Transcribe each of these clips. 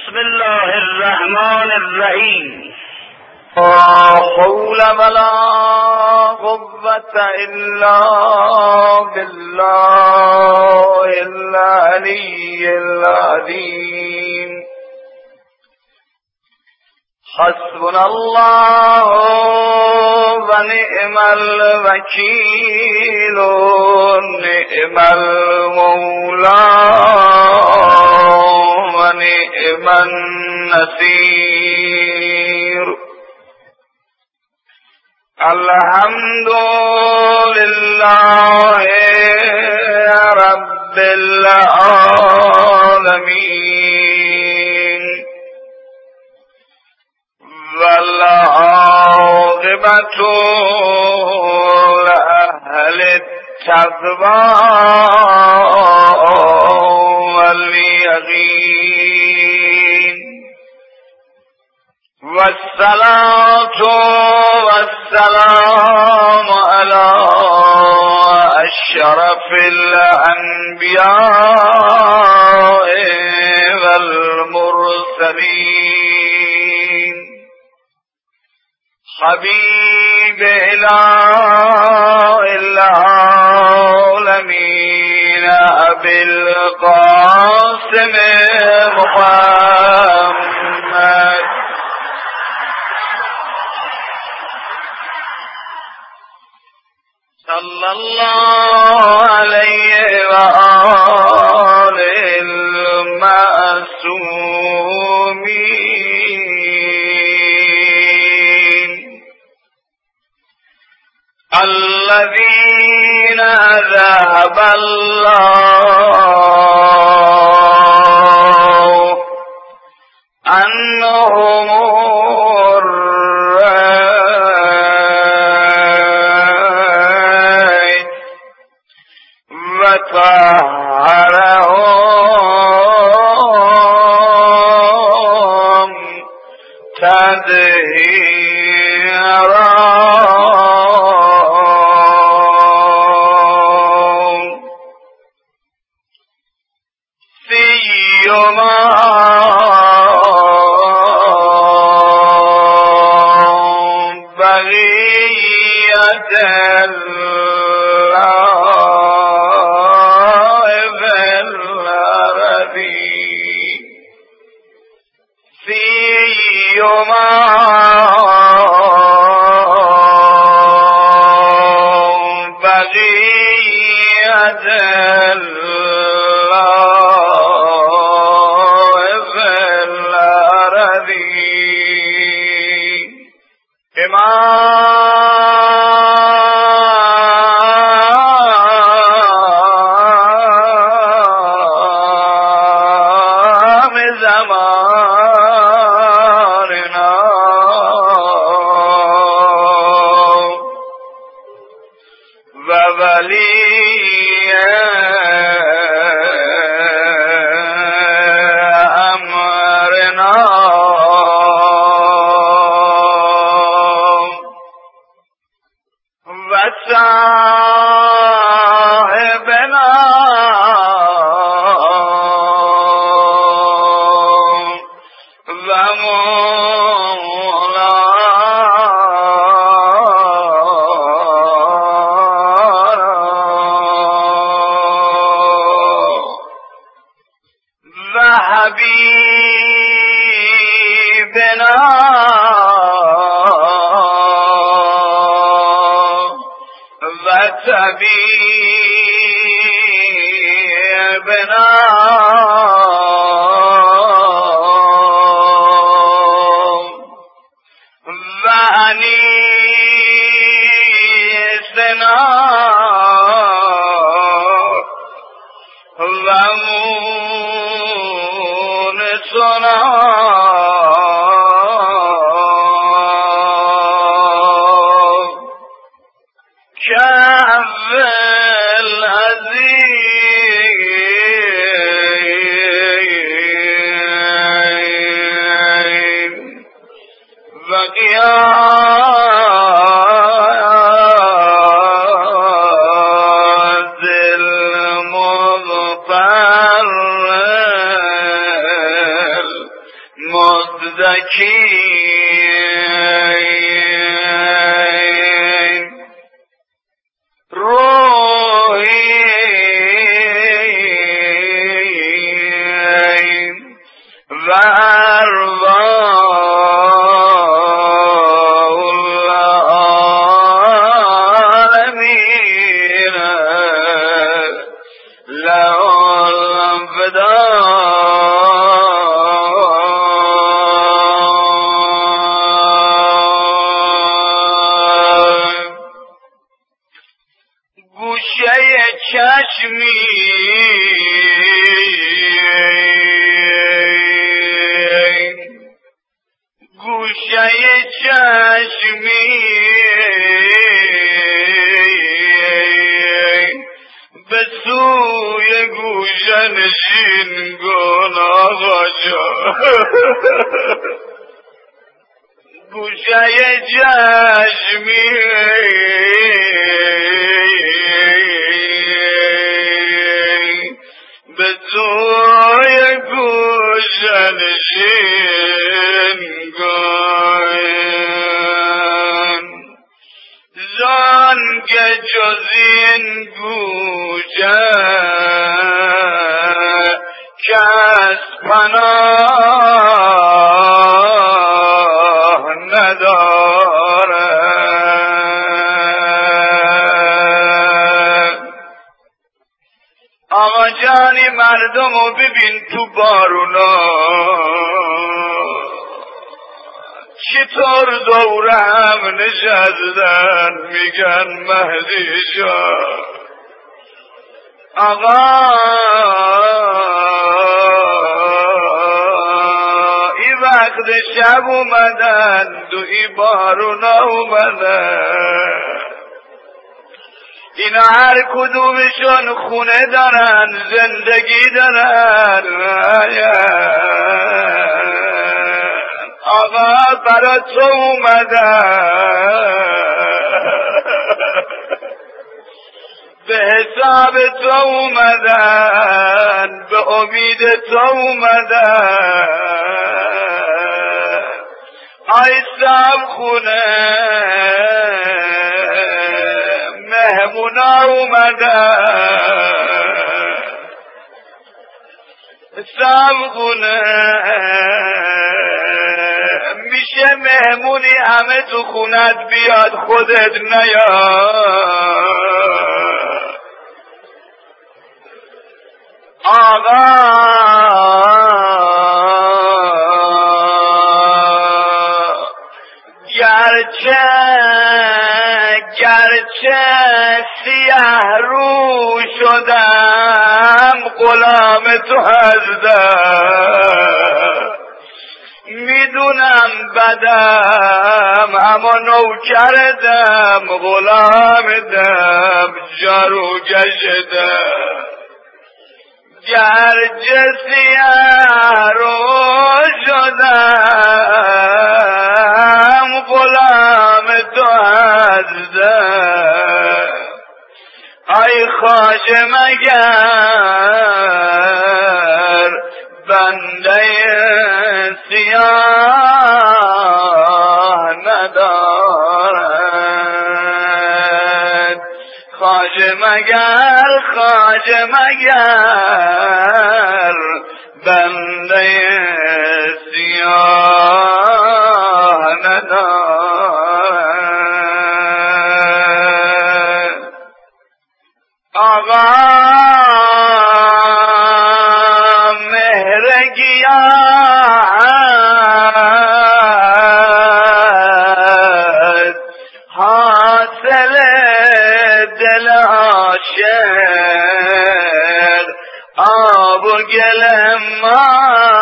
بسم الله الرحمن الرحیم. لا حول ولا قوة إلا بالله العلي العظيم. حسبنا الله ونعم الوكيل نعم المولى ونعم النصير. الحمد لله رب العالمين والعاقبة لأهل التقوى واليقين. والصلاة والسلام على أشرف الأنبياء والمرسلين حبيب إله العالمين أبي القاسم محمد صلى الله عليه وآله المعصومين الذين ذهب الله عنهم وطهرهم تطهيرا. سيما بقية الله في الأرض سيما بقية الله في الأرض. إمام زماننا وولي أمرنا وصاحبنا وحبيبنا وطبيبنا وأنيسنا ومونسنا كعب العزيز وقياس المضطر مزدکین روحی و ارواح العالمین لهم گوشه چشمی گوشه چشمی به سوی گوشه نشین کن آقا جان گوشه چشمی به سوی گوشه نشین کن زان که جز این گوشه کس پناه نداره آقا جانی مردمو ببین تو بارونا چطور دور هم نشستن میگن مهدی جان آقا این وقت شب اومدن دوی بارونا اومدن اینا هر کدومشون خونه دارن زندگی دارن آقا برا تو اومدن به حساب تو اومدن به امید تو اومدن آی صاحب خونه مهمونا اومدن صاحب خونه میشه مهمونی همه تو خونت بیاد خودت نیاد آقا گرچه سیاه رو شدم غلام تو هستم میدونم بدم اما نوکردم غلامدم جارو گشتم گرچه سیاه رو شدم غلام تو هستم ای خواجه مگر بنده سیاه ندارد خواجه مگر بنده سیاه ندارد آقا مهرگیات حاصل دل عاشق آب و گل ما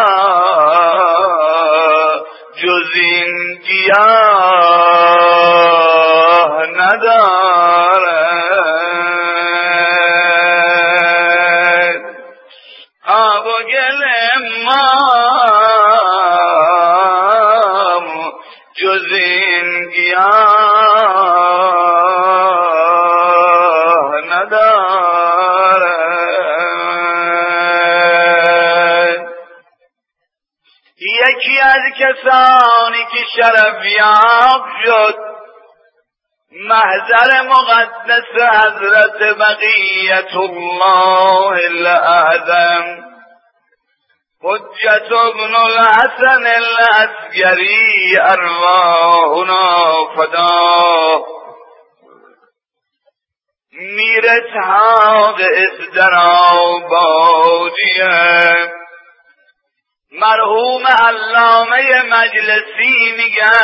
جز این گیاه ندارد آب و گل ما جز این گیاه ندارد یکی از کسانی که شرفیاب شد محضر مقدس حضرت بقیت الله الاعظم حجت ابن الحسن العسکری ارواحنا فدا میر اسحاق اسدرآبادیه. مرحوم علامه مجلسی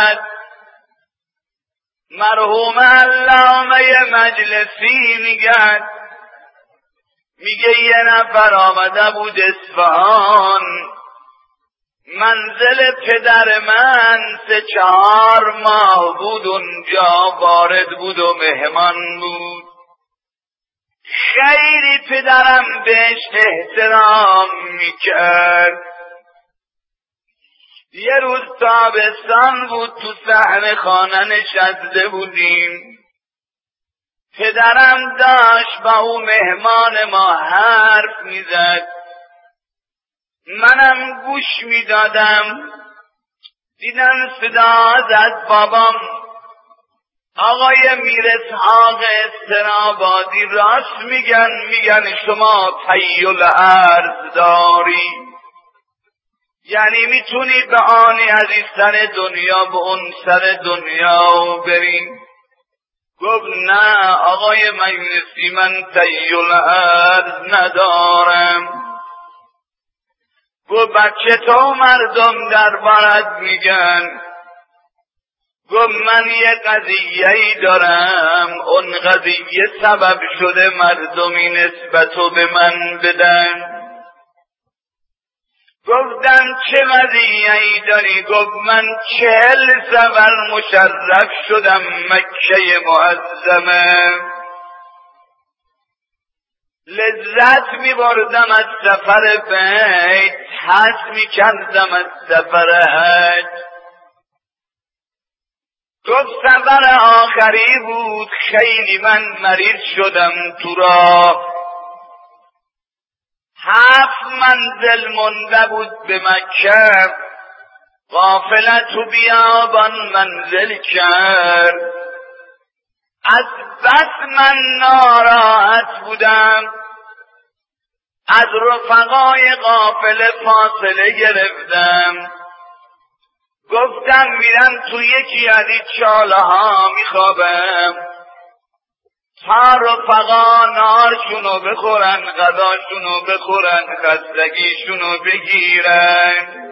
میگه یه نفر آمده بود اصفهان، منزل پدر من 3-4 ماه بود اونجا، وارد بود و مهمان بود. خیلی پدرم بهش احترام میکرد. یه روز تابستان بود، تو صحن خانه نشسته بودیم، پدرم داشت با او مهمان ما حرف میزد، منم گوش میدادم. دیدم صدا زد بابام، آقای میر اسحاق استرابادی راست میگن شما طی الارض داری، یعنی میتونی به آنی از این سر دنیا به اون سر دنیا بری؟ گفت نه آقای مجلسی، من طی الارض ندارم. گفت بچه تو مردم دربارت میگن. گفت من یه قضیه‌ای دارم، اون قضیه سبب شده مردمی نسبتو به من بدن. گفتم چه قضیه‌ای داری؟ گفت من 40 سفر مشرف شدم مکه معظمه، لذت میبردم از سفر بیت، حس میکردم از سفر حج. گفت سفر آخری بود، خیلی من مریض شدم تو راه، 7 منزل مونده بود به مکه، قافله تو بیابان منزل کرد. از بس من ناراحت بودم، از رفقای قافله فاصله گرفتم. گفتم میرم تو یکی از این چاله ها میخوابم تا رفقا نارشونو بخورن، غذاشونو بخورن، خستگیشونو بگیرن.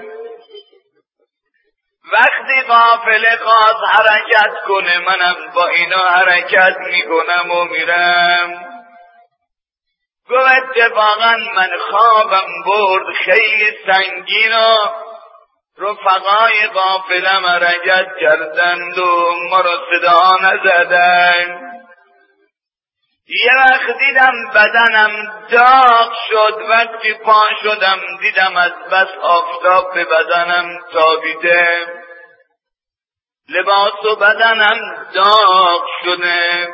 وقتی قافله خواست حرکت کنه، منم با اینا حرکت میکنم و میرم. گفت اتفاقا من خوابم برد خیلی سنگین و رفقای قافله حرکت کردند و ما را صدا نزدن. یه وقت دیدم بدنم داغ شد، وقتی پا شدم دیدم از بس آفتاب به بدنم تابیده، لباس و بدنم داغ شده.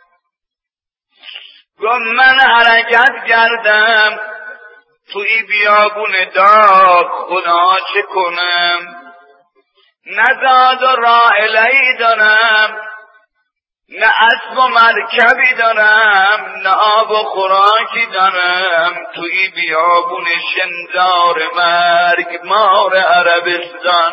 گفت من حرکت کردم توی بیابون داغ، خدا چه کنم؟ نه زاد و راحله‌ای دارم، نه اسب و مرکبی دارم، نه آب و خوراکی دارم، توی بیابون شنزار مرگمار عربستان.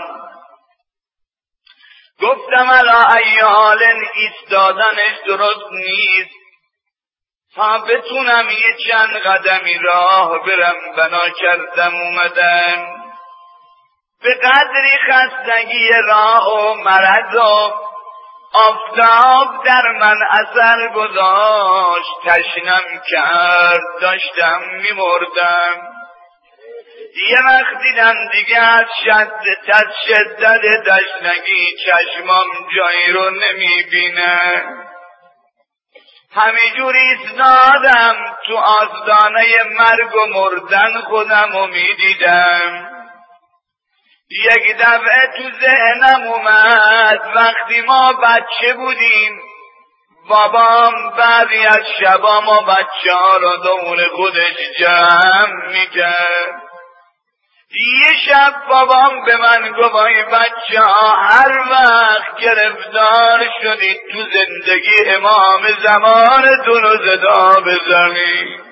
گفتم علا ای حال ایستادنش درست نیست، تا بتونم یه چند قدمی راه برم بنا کردم اومدن. به قدری خستگی راه و مرض و آفتاب در من اثر گذاشت، تشنم کرد، داشتم میمردم. یه وقت دیدم دیگه از شدت تشنگی چشمام جایی رو نمیبینه، همینجوری ایستادم تو آستانه مرگ و مردن خودم رو میدیدم. یک دفعه تو ذهنم اومد وقتی ما بچه بودیم، بابام بعضی از شبا ما بچه ها رو دور خودش جمع میکرد، یه شب بابام به من گفت ای بچه ها هر وقت گرفتار شدید تو زندگی امام زمانتون رو صدا بزنید.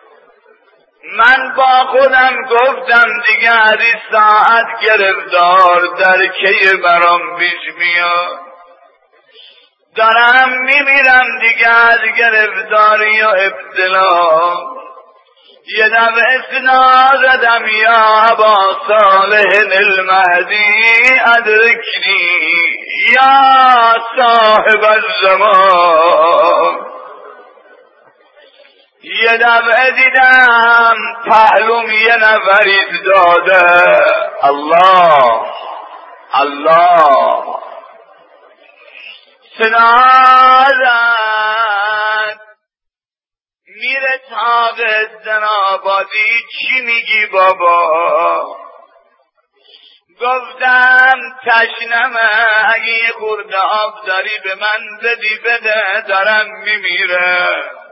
من با خودم گفتم دیگه از این ساعت گرفتار در کی برام پیش میاد، دارم میمیرم دیگه از گرفتاری و ابتلا. یه دفعه سنا زدم یا ابا صالح المهدی ادرکنی یا صاحب الزمان. یه دفعه دیدم پهلوم یه نفری داده، الله الله سنازد میره تاق زنابادی. چی میگی بابا؟ گفتم تشنمه، اگه یه خورده آب داری به من بدی بده، دارم میمیره.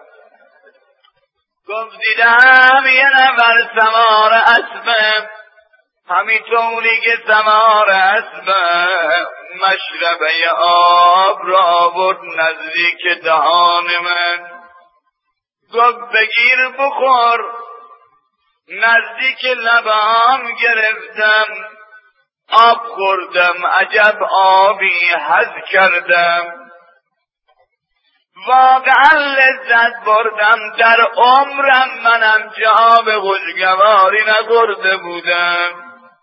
گفت دیدم یه نفر سوار اسبه، همینطوری که سوار اسبه مشربه آب را برد نزدیک دهان من. گفت بگیر بخور. نزدیک لبام گرفتم، آب خوردم، عجب آبی هضم کردم، واقعا لذت بردم. در عمرم منم جام خوشگواری نخورده بودم.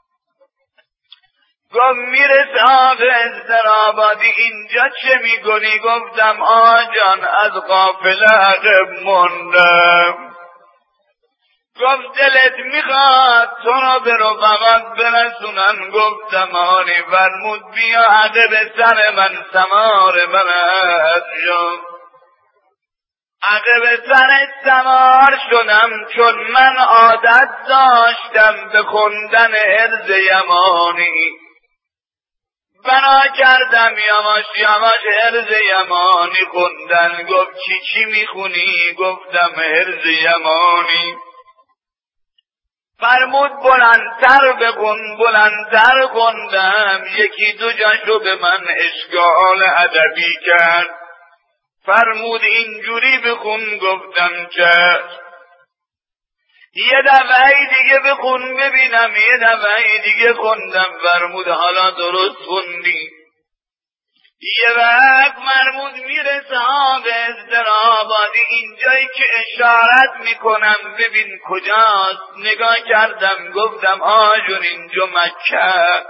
گفت میرس آقا استرابادی اینجا چه میکنی؟ گفتم آجان از قافله عقب موندم. گفت دلت میخواد تو را به رفقات برسونن؟ گفتم آنی. فرمود بیا عقب سر من سوار من شد. عقب سر سوار شدم، چون من عادت داشتم به خوندن عرض یمانی. بنا کردم یواش یواش عرض یمانی خوندن. گفت چی میخونی؟ گفتم عرض یمانی. فرمود بلندتر بخون. بلندتر خوندم، یکی دو جاشو به من اشکال ادبی کرد. فرمود اینجوری بخون. گفتم چه؟ یه دفعه دیگه بخون ببینم. یه دفعه دیگه خوندم. فرمود حالا درست خوندی. یه وقت فرمود میرسه آب استرابادی، اینجایی که اشارت میکنم ببین کجاست. نگاه کردم گفتم آجون اینجا مکه.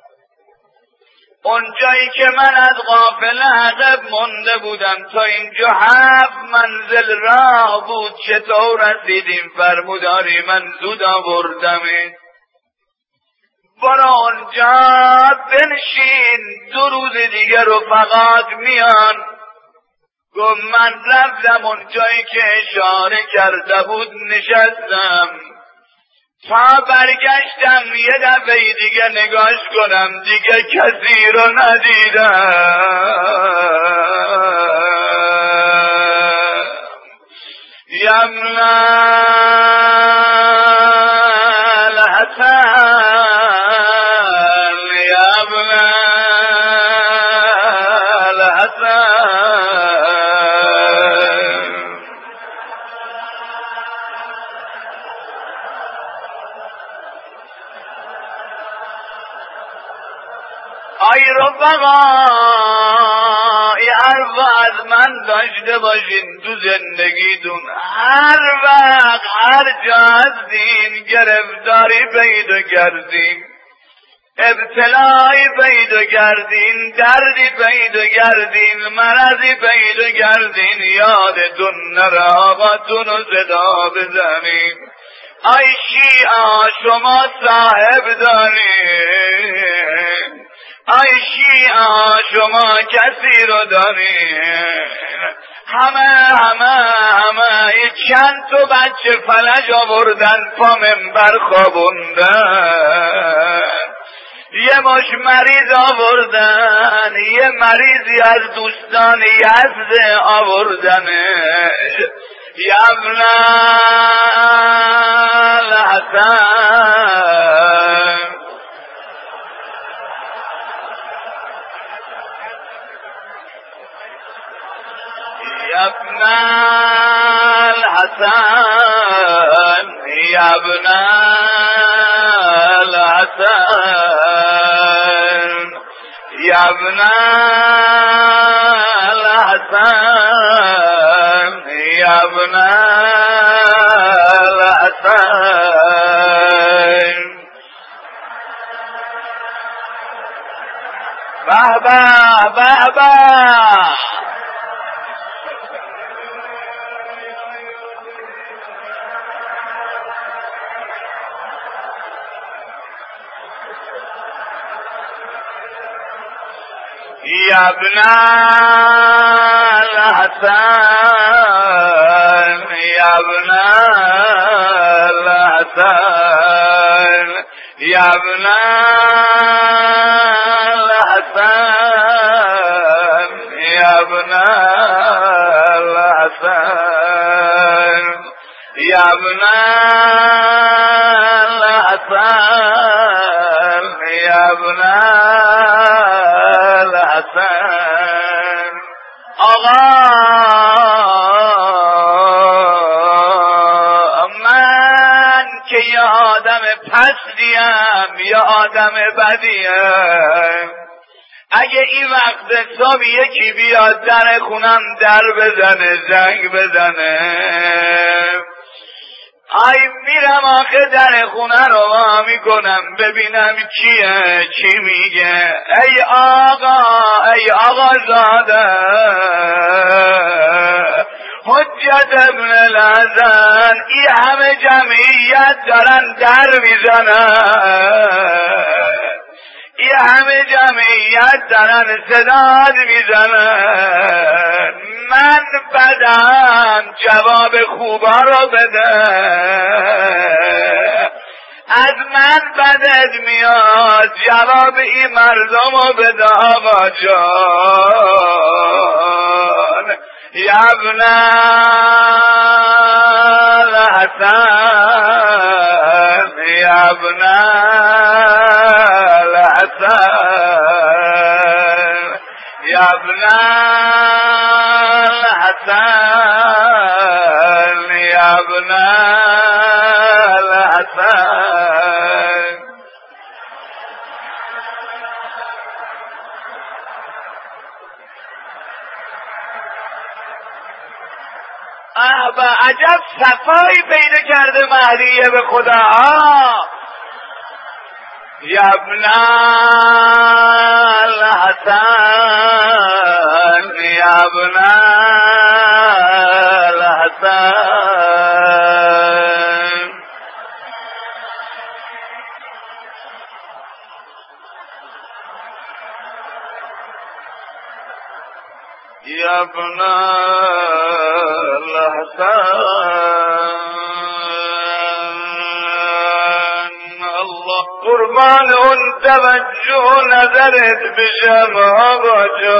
اونجایی که من از قافله عقب مونده بودم تا اینجا 7 منزل راه بود. چطور رسیدیم؟ فرموداری من زود آوردمت. برو اونجا بنشین، 2 روز دیگه رفقات میان. گفت من رفتم اونجایی که اشاره کرده بود، نشستم تا برگشتم. یه دفعه دیگه نگاش کنم، دیگه کسی رو ندیدم. یمنا الحسن یمنا الحسن. ای رفقای حرف از من داشته باشین تو زندگیتون. هر وقت هر جا هستین گرفتاری پیدا کردین، ابتلایی پیدا کردین، دردی پیدا کردین، مرضی پیدا کردین، یادتون نره آقاتون رو صدا بزنین. ای شیعه شما صاحب دارین، ای شیعه شما کسی رو دارین. همه چند تا بچه فلج آوردن پا منبر خوابوندن. یه مش مریض آوردن، یه مریضی از دوستان یزد آوردن. یا ابن الحسن یا ابن الحسن یا ابن الحسن یا ابن الحسن یا ابن الحسن بابا بابا یا ابن الحسن یا ابن الحسن یا ابن الحسن یا ابن الحسن یا ابن الحسن یا ابن الحسن آقا من که یه آدم پستیم یا آدم بدیم اگه این وقت صبح یکی بیاد در خونم در بزنه زنگ بزنه ای میرم آخه در خونه رو وا میکنم ببینم کیه چی میگه ای آقا زاده حجت ابن الحسن ای همه جمعیت دارن در میزنن ای همه جمعیت دارن صداد میزنن من بدم جواب خوبا رو بده از من بدت میاد جواب این مردم رو بده آقا جان یا ابن الحسن یا ابن الحسن یا ابن الحسن یا ابن الحسن به عجب صفایی پیدا کرده مهدیه به خدا یا ابن الحسن یا ابن الحسن یا ابن الحسن الله قربان اون توجه نظرت بشم آقا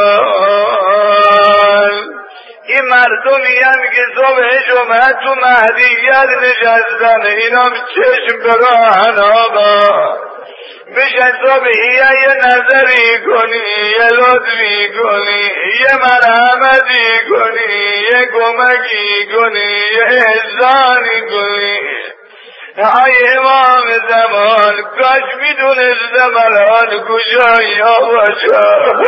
جان این مردمی هم که صبح جمعه تو مهدیت نشستن اینا چشم براهن آقا بشه صبحی یه نظری کنی یه لطفی کنی یه مرحمتی کنی یه کمکی کنی یه احسانی کنی ای امام زمان کاش میدونستم الان کجایی آقا جان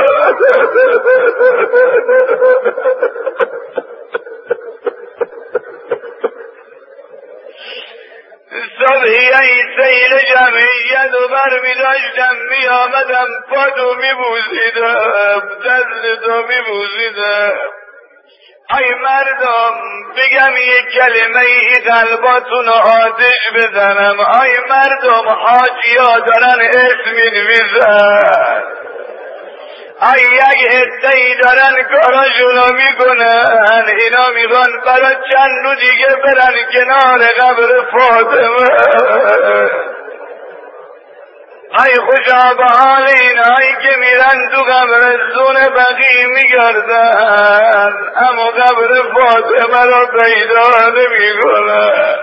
صبحی ای سیل جمعیت و بر می داشتم می آمدم پاتو می بوزیدم دستتو می بوزیدم ای مردم بگم یک کلمه ای قلباتون آتش بزنم ای مردم حاجیا دارن اسم می‌نویسن ای یک عده‌ای دارن کاراشونو میکنن اینا میخوان برای چند رو دیگه برن کنار قبر فاطمه ای خوشا به حال اینایی که میرن تو قبرستون بقیع میگردن اما قبر فاطمه را پیدا نمیکنن.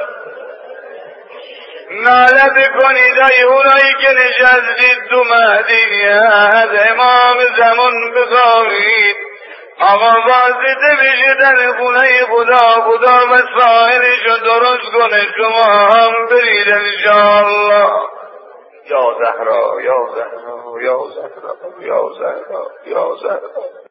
ناله بکنید ای اونایی که نشستید تو مهدیت امام زمان بخواهید آقا واسطه بشه در خونه خدا مسائلشو درست کنه، شما هم برید انشاءالله. یا زهرا یا زهرا یا زهرا یا زهرا یا زهرا.